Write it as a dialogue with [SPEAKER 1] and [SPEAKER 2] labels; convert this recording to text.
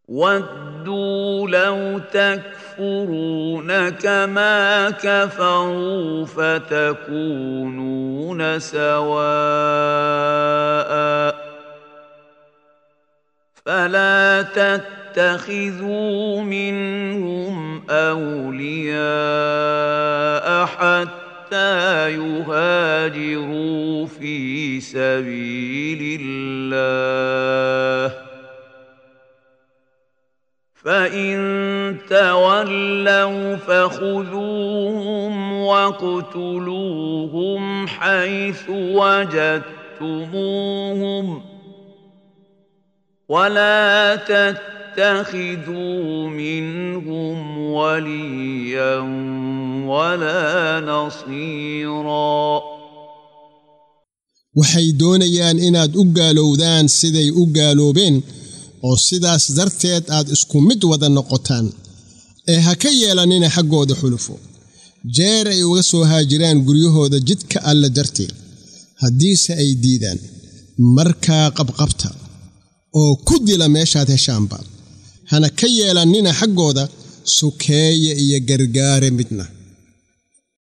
[SPEAKER 1] وَدُّوا لَوْ تَكْفُرُونَ كَمَا كَفَرُوا فَتَكُونُونَ سَوَاءً فَلَا تَتَّخِذُوا مِنْهُمْ أَوْلِيَاءَ حَتَّى يُهَاجِرُوا فِي سَبِيلِ اللَّهِ فَإِن تَوَلَّوْا فَخُذُوهُمْ وَاقْتُلُوهُمْ حَيْثُ وَجَدتُّمُوهُمْ وَلَا تَتَّخِذُوا مِنْهُمْ وَلِيًّا وَلَا نَصِيرًا
[SPEAKER 2] waxay doonayaan inaad u gaalowdaan siday u gaaloobeen oo sidaas darteed aad isku mid wada noqotaan ha ka yeelanina xaggooda xulufo jeer ay uga soo haajiraan guryahooda jidka alla darteed haddiise ay diidaan markaa qabqabta oo ku dila meeshaad heshaanba hana ka yeelanina xaggooda sukeeye iyo gargaare midna